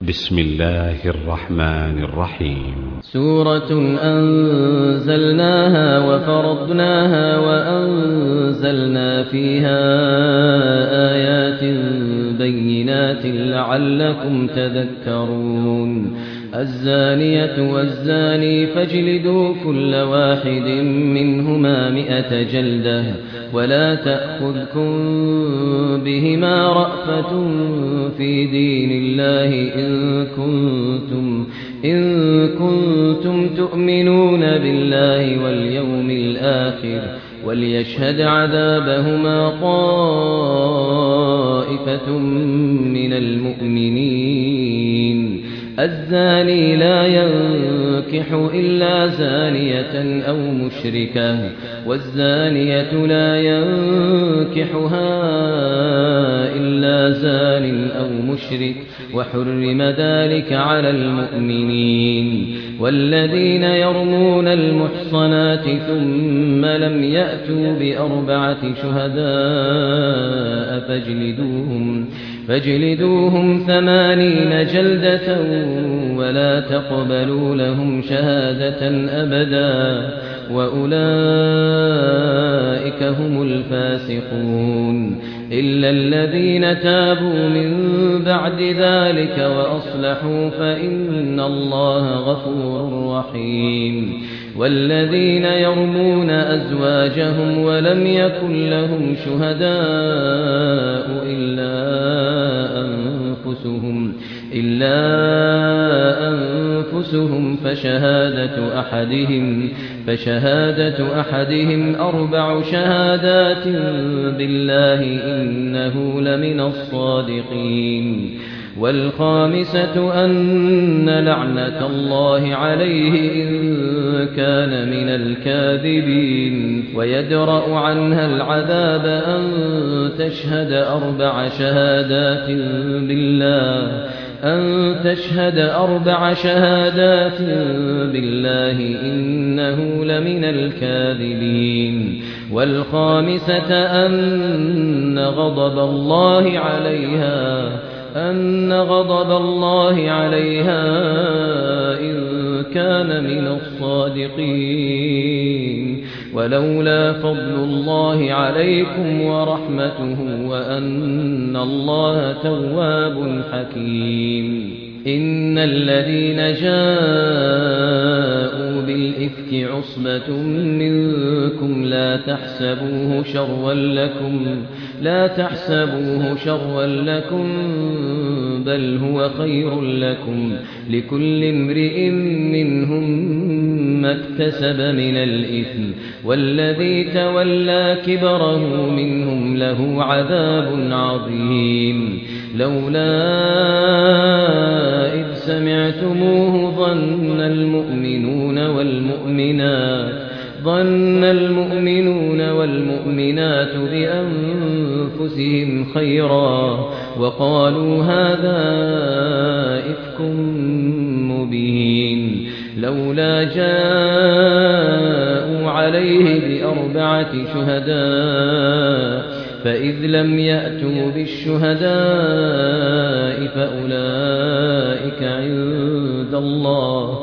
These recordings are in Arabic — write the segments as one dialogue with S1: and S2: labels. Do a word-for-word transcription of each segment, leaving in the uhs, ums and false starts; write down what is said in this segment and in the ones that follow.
S1: بسم الله الرحمن الرحيم
S2: سورة أنزلناها وفرضناها وأنزلنا فيها آيات بينات لعلكم تذكرون الزانية والزاني فاجلدوا كل واحد منهما مئة جلدة ولا تأخذكم بهما رأفة في دين الله إن كنتم, إن كنتم تؤمنون بالله واليوم الآخر وليشهد عذابهما طائفة من المؤمنين الزاني لا ينكح إلا زانية أو مشركة والزانية لا ينكحها إلا زان أو مشرك وحرم ذلك على المؤمنين والذين يرمون المحصنات ثم لم يأتوا بأربعة شهداء فاجلدوهم فاجلدوهم ثمانين جلدة ولا تقبلوا لهم شهادة أبدا وأولئك هم الفاسقون إلا الذين تابوا من بعد ذلك وأصلحوا فإن الله غفور رحيم والذين يرمون أزواجهم ولم يكن لهم شهداء إلا أنفسهم إلا أنفسهم فشهادة أحدهم فشهادة أحدهم أربع شهادات بالله إنه لمن الصادقين والخامسة أن لعنة الله عليه إن كان من الكاذبين ويدرأ عنها العذاب أن تشهد أربع شهادات بالله أن تشهد أربع شهادات بالله إنه لمن الكاذبين والخامسة أن غضب الله عليها أن غضب الله عليها إن كان من الصادقين ولولا فضل الله عليكم ورحمته وأن الله تواب حكيم إن الذين جاءوا بالإفك عصبة منكم لا تحسبوه شرا لكم لا تحسبوه شرا لكم بل هو خير لكم لكل امرئ منهم ما اكتسب من الإثم والذي تولى كبره منهم له عذاب عظيم لولا إذ سمعتموه ظن المؤمنون والمؤمنات ظن المؤمنون والمؤمنات بأنفسهم خيرا وقالوا هذا إفك مبين لولا جاءوا عليه بأربعة شهداء فإذ لم يأتوا بالشهداء فأولئك عند الله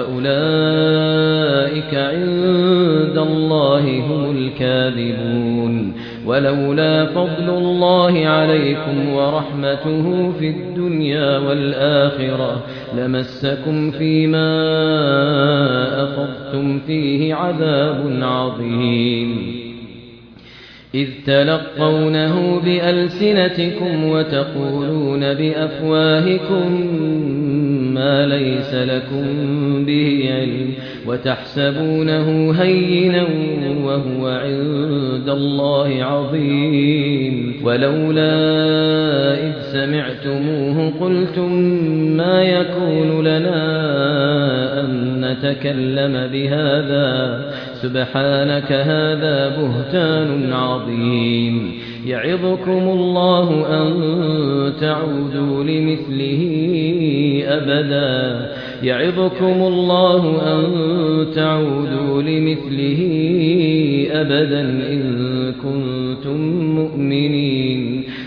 S2: فأولئك عند الله هم الكاذبون ولولا فضل الله عليكم ورحمته في الدنيا والآخرة لمسكم فيما أخذتم فيه عذاب عظيم إذ تلقونه بألسنتكم وتقولون بأفواهكم ما ليس لكم به علم وتحسبونه هينا وهو عند الله عظيم ولولا إذ سمعتموه قلتم ما يكون لنا أن نتكلم بهذا سبحانك هذا بهتان عظيم يعظكم الله أن تعودوا لمثله أبدا يعظكم الله أن تعودوا لمثله أبدا إن كنتم مؤمنين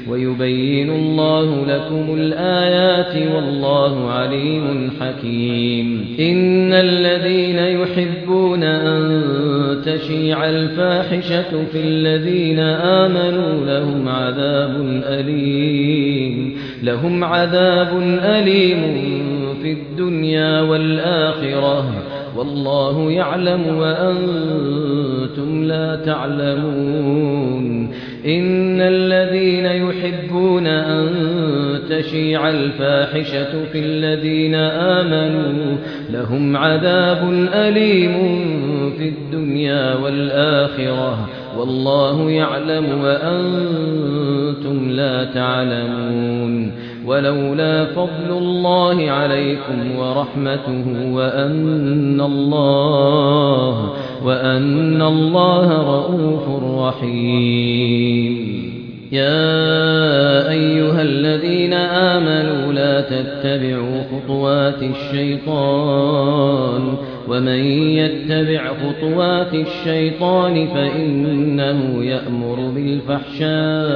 S2: ويبين الله لكم الآيات والله عليم حكيم. إن الذين يحبون أن تشيع الفاحشة في الذين آمنوا لهم عذاب أليم لهم عذاب أليم في الدنيا والآخرة والله يعلم وأنتم لا تعلمون. إن الذين يحبون أن تشيع الفاحشة في الذين آمنوا لهم عذاب أليم في الدنيا والآخرة والله يعلم وأنتم لا تعلمون. ولولا فضل الله عليكم ورحمته وأن الله وأن الله رؤوف رحيم. يا أيها الذين آمنوا لا تتبعوا خطوات الشيطان ومن يتبع خطوات الشيطان فإنه يأمر بالفحشاء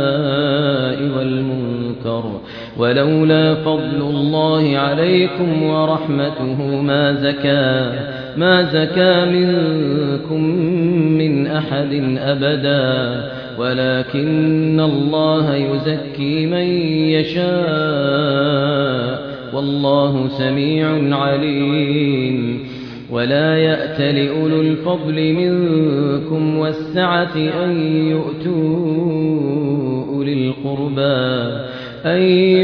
S2: والمنكر ولولا فضل الله عليكم ورحمته ما زكى ما زكى منكم من أحد أبدا ولكن الله يزكي من يشاء والله سميع عليم. ولا يأت لأولو الفضل منكم والسعة أن يؤتوا أولي القربى أن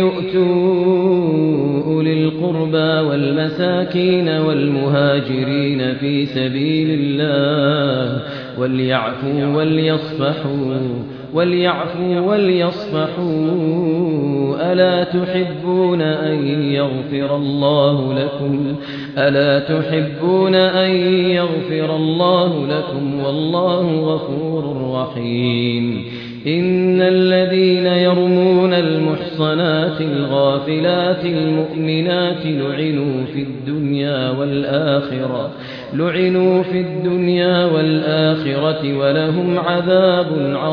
S2: يؤتوا أولي القربى والمساكين والمهاجرين في سبيل الله وليعفوا وليصفحوا وليعفوا وليصفحوا ألا تحبون أن يغفر الله لكم ألا تحبون أن يغفر الله لكم والله غفور رحيم. إن الذين يرمون المحصنات الغافلات المؤمنات لعنوا في الدنيا والآخرة لعنوا في الدنيا والآخرة ولهم عذاب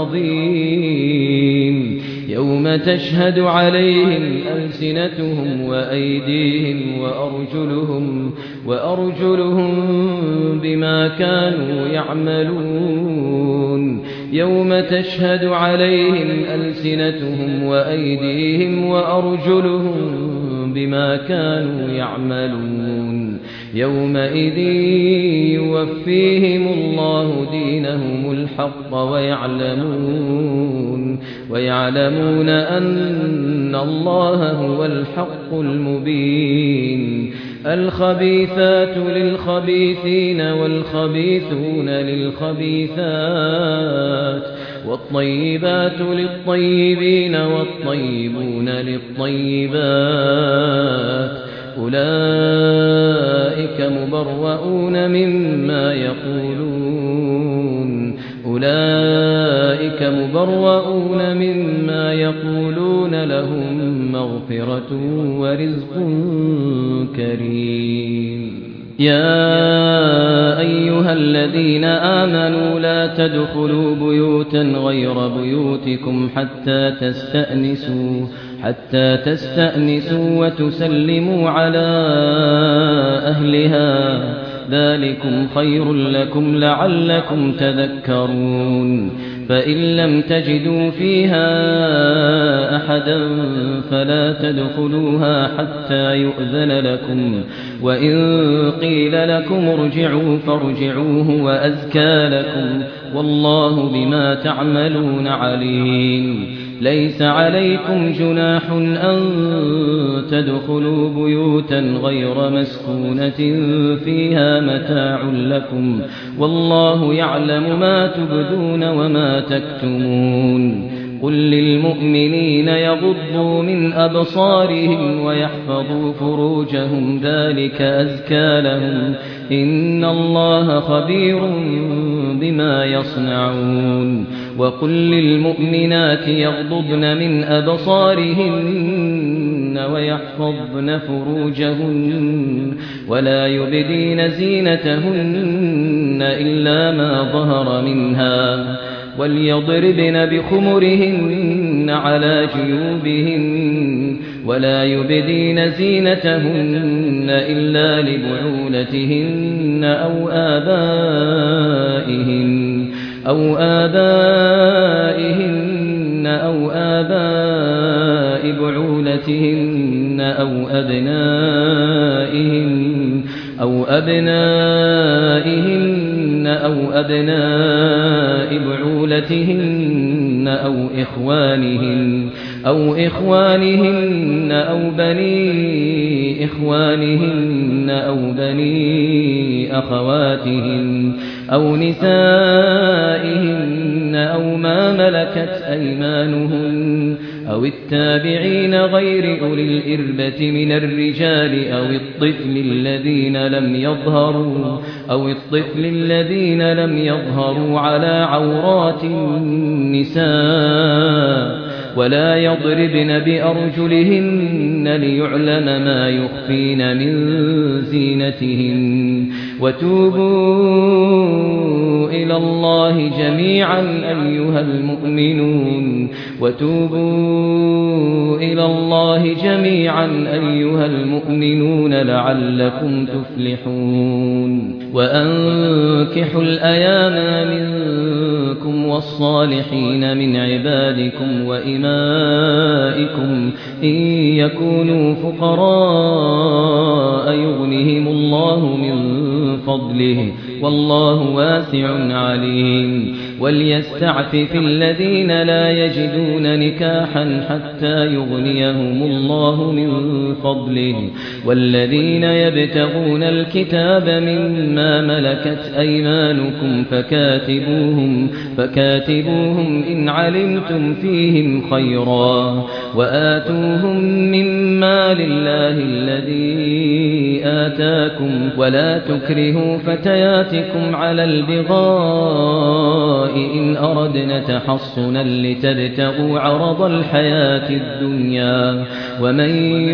S2: عظيم. يوم تشهد عليهم ألسنتهم وأيديهم وأرجلهم وأرجلهم بما كانوا يعملون. يوم تشهد عليهم ألسنتهم وأيديهم وأرجلهم بما كانوا يعملون. يومئذ يوفيهم الله دينهم الحق ويعلمون ويعلمون أن الله هو الحق المبين. الخبيثات للخبيثين والخبيثون للخبيثات والطيبات للطيبين والطيبون للطيبات أولئك مبرؤون مما يقولون أولئك مبرؤون مما يقولون لهم مغفرة ورزق كريم. يا أيها الذين آمنوا لا تدخلوا بيوتا غير بيوتكم حتى تستأنسوا حتى تستأنسوا وتسلموا على أهلها ذلكم خير لكم لعلكم تذكرون. فإن لم تجدوا فيها أحدا فلا تدخلوها حتى يؤذن لكم وإن قيل لكم ارجعوا فارجعوا هو أزكى لكم والله بما تعملون عليم. ليس عليكم جناح أن تدخلوا بيوتا غير مسكونة فيها متاع لكم والله يعلم ما تبدون وما تكتمون. قل للمؤمنين يغضوا من أبصارهم ويحفظوا فروجهم ذلك أزكى لهم إن الله خبير بما يصنعون. وقل للمؤمنات يغضضن من أبصارهن ويحفظن فروجهن ولا يبدين زينتهن إلا ما ظهر منها وليضربن بخمرهن زينتهن على جيوبهن ولا يبدين زينتهن إلا لبعولتهن أو آبائهن أو آبائهن أو آباء بعولتهن أو أبنائهن أو أبنائهن أو أبناء بعولتهن أو إخوانهن أو إخوانهن أو بني إخوانهن أو بني أخواتهن أو نسائهن أو ما ملكت أيمانهن أو التابعين غير أولي الإربة من الرجال أو الطفل الذين لم يظهروا أو الطفل الذين لم يظهروا على عورات النساء ولا يضربن بأرجلهن ليعلم ما يخفين من زينتهن وتوبوا إلى الله جميعا أيها المؤمنون وتوبوا إلى الله جميعا أيها المؤمنون لعلكم تفلحون وأنكحوا الأيام منكم والصالحين من عبادكم وإمائكم إن يكونوا فقراء يغنهم الله من فضله والله واسع عليم وليستعفف الذين لا يجدون نكاحا حتى يغنيهم الله من فضله والذين يبتغون الكتاب مما ملكت أيمانكم فكاتبوهم فكاتبوهم إن علمتم فيهم خيرا وآتوهم مما لله الذي آتاكم ولا تكرهوا فتياتكم على البغاء إن أردنا تحصنا لتبتغوا عرض الحياة الدنيا ومن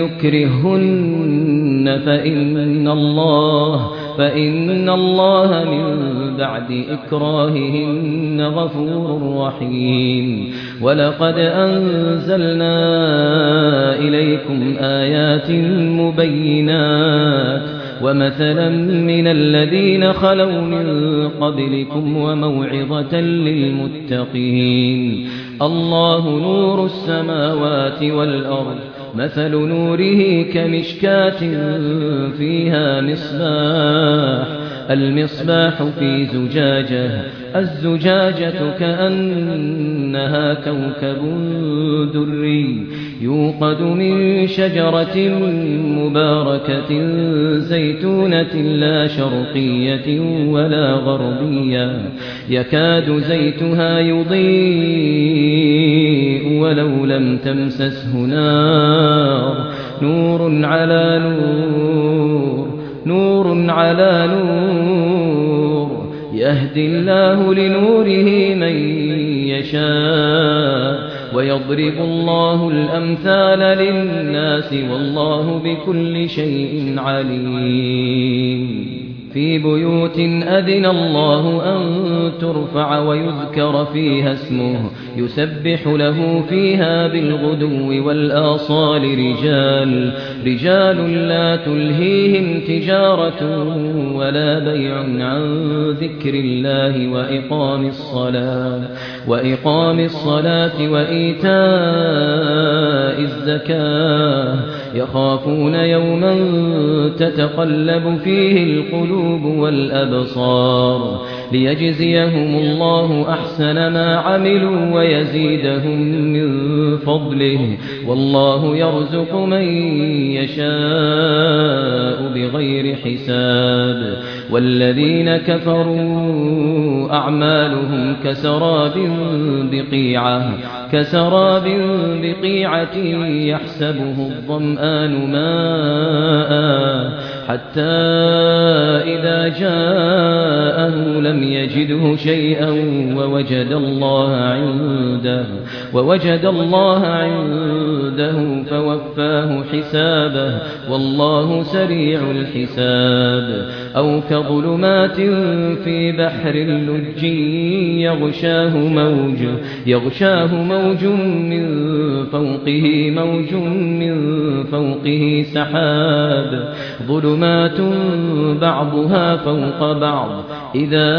S2: يكرهن فإن الله فإن الله من بعد إكراههن غفور رحيم ولقد أنزلنا إليكم آيات مبينات ومثلا من الذين خلوا من قبلكم وموعظة للمتقين الله نور السماوات والأرض مثل نوره كمشكاة فيها مصباح المصباح في زجاجة الزجاجة كأنها كوكب دري يوقد من شجرة مباركة زيتونة لا شرقية ولا غربية يكاد زيتها يضيء ولو لم تمسسه نار نور على نور نور على نور يهدي الله لنوره من يشاء ويضرب الله الأمثال للناس والله بكل شيء عليم في بيوت أذن الله أن ترفع ويذكر فيها اسمه يسبح له فيها بالغدو والآصال رجال رجال لا تلهيهم تجارة ولا بيع عن ذكر الله وإقام الصلاة وإقام الصلاة وإيتاء الزكاة يخافون يوما تتقلب فيه القلوب والأبصار ليجزيهم الله أحسن ما عملوا ويزيدهم من فضله والله يرزق من يشاء بغير حساب والذين كفروا أعمالهم كسراب بقيعة كسراب بقيعة يحسبه الظمآن ماء حتى إذا جاءه لم يجده شيئا ووجد الله عنده ووجد الله عنده رده فوفاه حسابه والله سريع الحساب أو كظلمات في بحر لج يغشاه موج يغشاه موج من فوقه موج من فوقه سحاب ظلمات بعضها فوق بعض إذا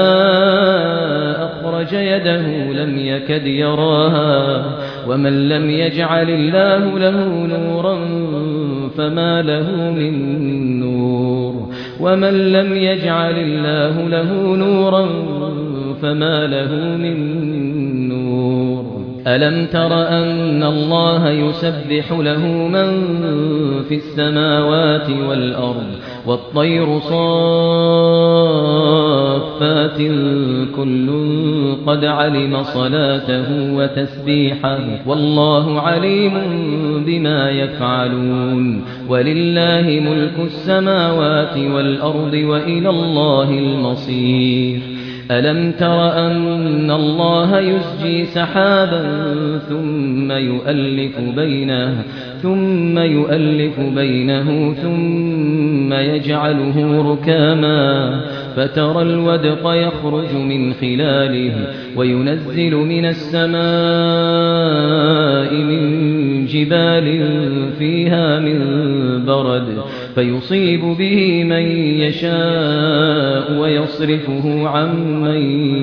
S2: أخرج يده لم يكد يراها ومن لم يجعل الله له نورا فما له من نور ومن لم يجعل الله له نورا فما له من نور ألم تر أن الله يسبح له من في السماوات والأرض والطير صافات كل قد علم صلاته وتسبيحه والله عليم بما يفعلون ولله ملك السماوات والأرض وإلى الله المصير ألم تر أن الله يسجي سحابا ثم يؤلف بينه ثم يؤلف بينه ثم يجعله ركاما فترى الودق يخرج من خلاله وينزل من السماء من جبال فيها من برد فيصيب به من يشاء ويصرفه عن من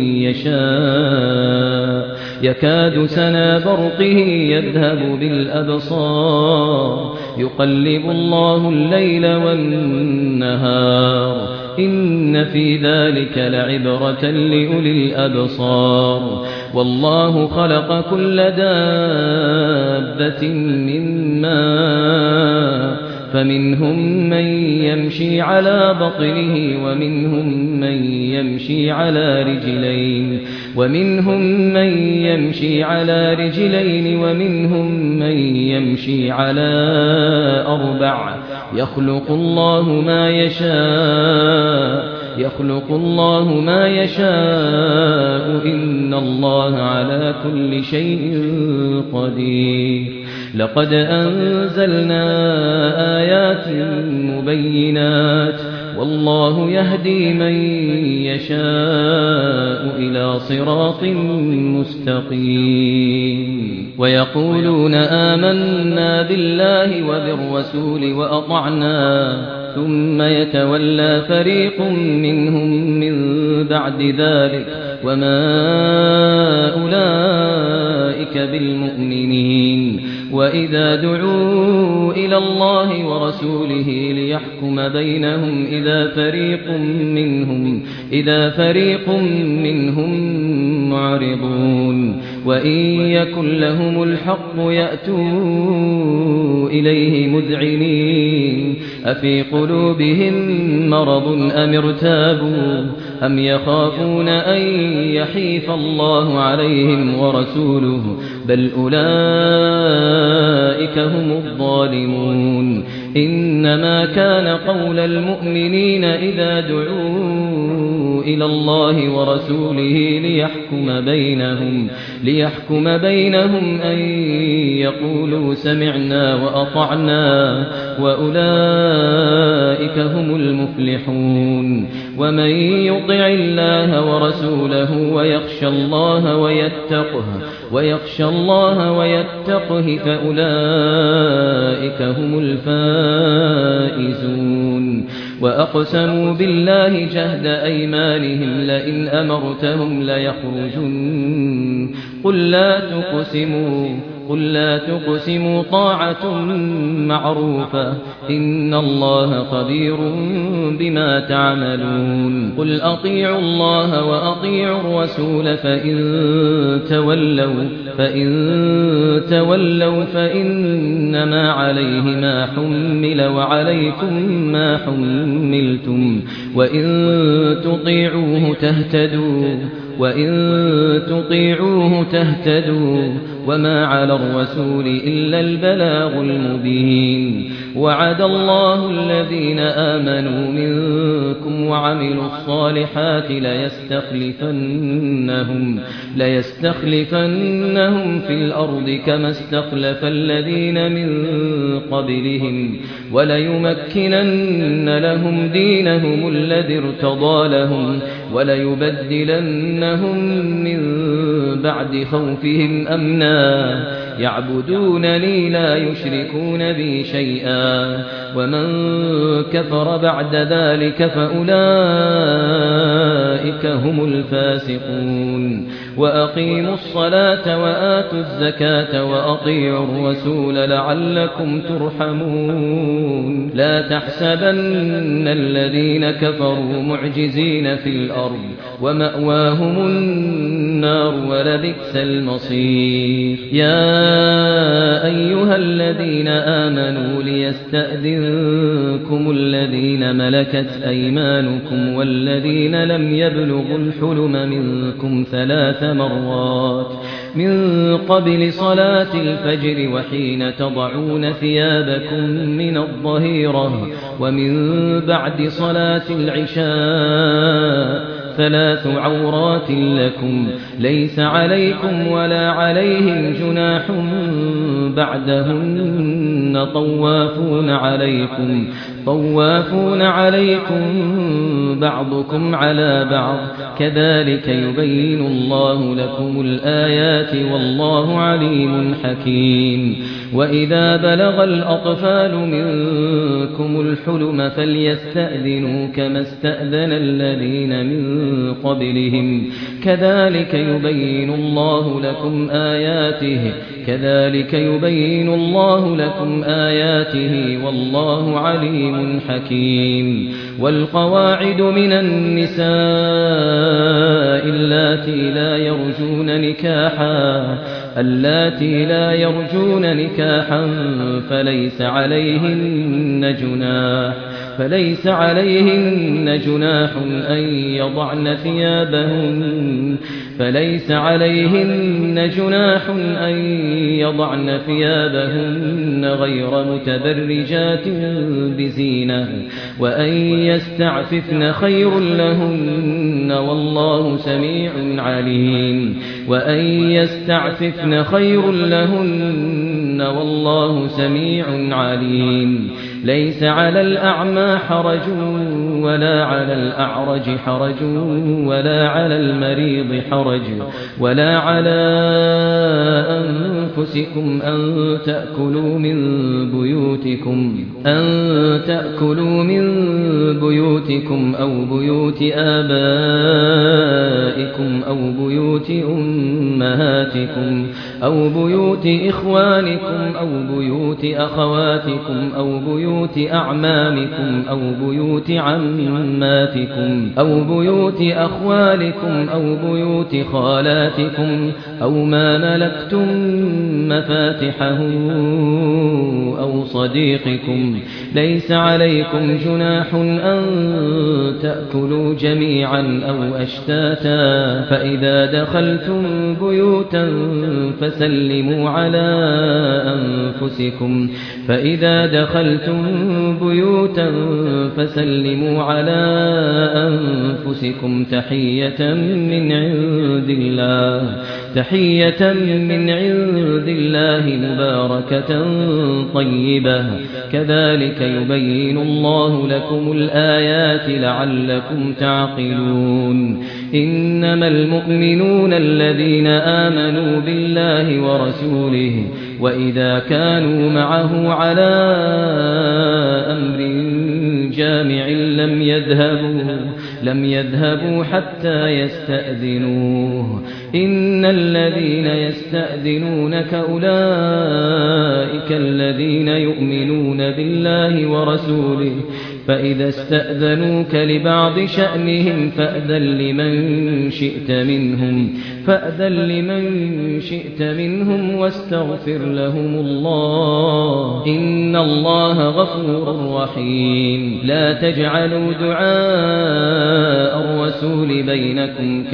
S2: يشاء يكاد سنا برقه يذهب بالأبصار يقلب الله الليل والنهار إن في ذلك لعبرة لأولي الأبصار والله خلق كل دابة من ماء فمنهم من يمشي على بطنه ومنهم من يمشي على رجلين ومنهم من يمشي على رجلين ومنهم من يمشي على أربع يخلق الله ما يشاء يخلق الله ما يشاء إن الله على كل شيء قدير لقد أنزلنا آيات مبينات والله يهدي من يشاء إلى صراط مستقيم ويقولون آمنا بالله وبالرسول وأطعنا ثم يتولى فريق منهم من بعد ذلك وما أولئك بالمؤمنين وإذا دعوا إلى الله ورسوله ليحكم بينهم إذا فريق منهم إذا فريق منهم معرضون وإن يكن لهم الحق يأتوا إليه مذعنين أفي قلوبهم مرض أم ارتابوا أم يخافون أن يحيف الله عليهم ورسوله بل أولئك هم الظالمون إنما كان قول المؤمنين إذا دعوا إلى الله ورسوله ليحكم بينهم ليحكم بينهم أن يقولوا سمعنا وأطعنا وأولئك هم المفلحون ومن يطع الله ورسوله ويخشى الله ويتقه ويخشى الله ويتقه فأولئك هم الفائزون وأقسموا بالله جهد أيمانهم لئن أمرتهم ليخرجن قل لا تقسموا قل لا تقسموا طاعة معروفة إن الله خبير بما تعملون قل أطيعوا الله وأطيعوا الرسول فإن تولوا فإن تولوا فإنما عليه ما حمل وعليكم ما حملتم وإن تطيعوه تهتدوا وإن تطيعوه تهتدوا وما على الرسول إلا البلاغ المبين وعد الله الذين آمنوا منكم وعملوا الصالحات ليستخلفنهم ليستخلفنهم في الأرض كما استخلف الذين من قبلهم وليمكنن لهم دينهم الذي ارتضى لهم وليبدلنهم من بعد خوفهم أمنا يعبدونني لا يشركون بي شيئا ومن كفر بعد ذلك فأولئك هم الفاسقون وأقيموا الصلاة وآتوا الزكاة وأطيعوا الرسول لعلكم ترحمون لا تحسبن الذين كفروا معجزين في الأرض ومأواهم النار ولبئس المصير يا أيها الذين آمنوا ليستأذنكم الذين ملكت أيمانكم والذين لم يبلغوا الحلم منكم ثلاث مرات من قبل صلاة الفجر وحين تضعون ثيابكم من الظهيرة ومن بعد صلاة العشاء ثلاث عورات لكم ليس عليكم ولا عليهم جناح بعدهن طوافون عليكم طوافون عليكم بعضكم على بعض كذلك يبين الله لكم الآيات والله عليم حكيم وإذا بلغ الأطفال منكم الحلم فليستأذنوا كما استأذن الذين من قبلهم كذلك يبين الله لكم آياته كذلك يبين الله لكم آياته والله عليم حكيم والقواعد من النساء اللاتي لا يرجون نكاحا اللاتي لا يرجون نكاحا فليس عليهن جناح فليس عليهن جناح أن يضعن ثيابهن فليس عليهن جناح أن يضعن ثيابهن غير متبرجات بزينة وأن يستعففن خير لهن والله سميع عليم وأن يستعففن خير لهن والله سميع عليم ليس على الأعمى حرج ولا على الأعرج حرج ولا على المريض حرج ولا على أنفسكم أن تأكلوا من بيوتكم أن تأكلوا من بيوتكم أو بيوت آبائكم أو بيوت أمهاتكم أو بيوت إخوانكم أو بيوت أخواتكم أو بيوت أعمامكم أو بيوت عماتكم أو بيوت أخوالكم أو بيوت خالاتكم أو ما ملكتم مفاتحه أو صديقكم ليس عليكم جناح أن تأكلوا جميعا أو أشتاتا فإذا دخلتم بيوتا فسلموا على أنفسكم فإذا دخلتم بيوتا فسلموا على أنفسكم تحية من عند الله تحية من عند الله مباركة طيبة كذلك يبين الله لكم الآيات لعلكم تعقلون إنما المؤمنون الذين آمنوا بالله ورسوله وإذا كانوا معه على أمر جامع لم يذهبوا لم يذهبوا حتى يستأذنوه إن الذين يستأذنونك أولئك الذين يؤمنون بالله ورسوله فإذا استأذنوك لبعض شأنهم فأذن لمن شئت منهم فأذن لمن شئت منهم واستغفر لهم الله إن الله غفور رحيم لا تجعلوا دعاء الرسول بينكم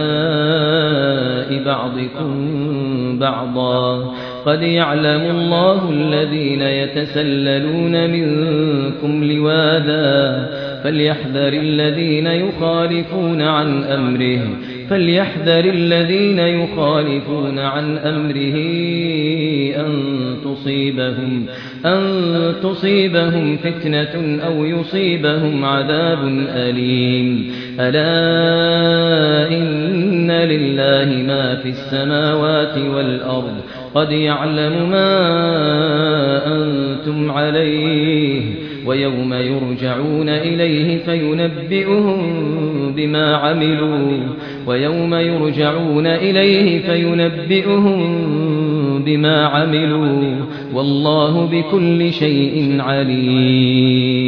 S2: كدعاء بعضكم بعضا قد يعلم الله الذين يتسللون منكم لواذا فليحذر الذين يخالفون عن أمره فليحذر الذين يخالفون عن أمره أن تصيبهم أن تصيبهم فتنة أو يصيبهم عذاب أليم ألا إن لله ما في السماوات والأرض قد يعلم ما أنتم عليه ويوم يرجعون إليه فينبئهم بما عملوا ويوم يرجعون إليه فينبئهم بما عملوا والله بكل شيء عليم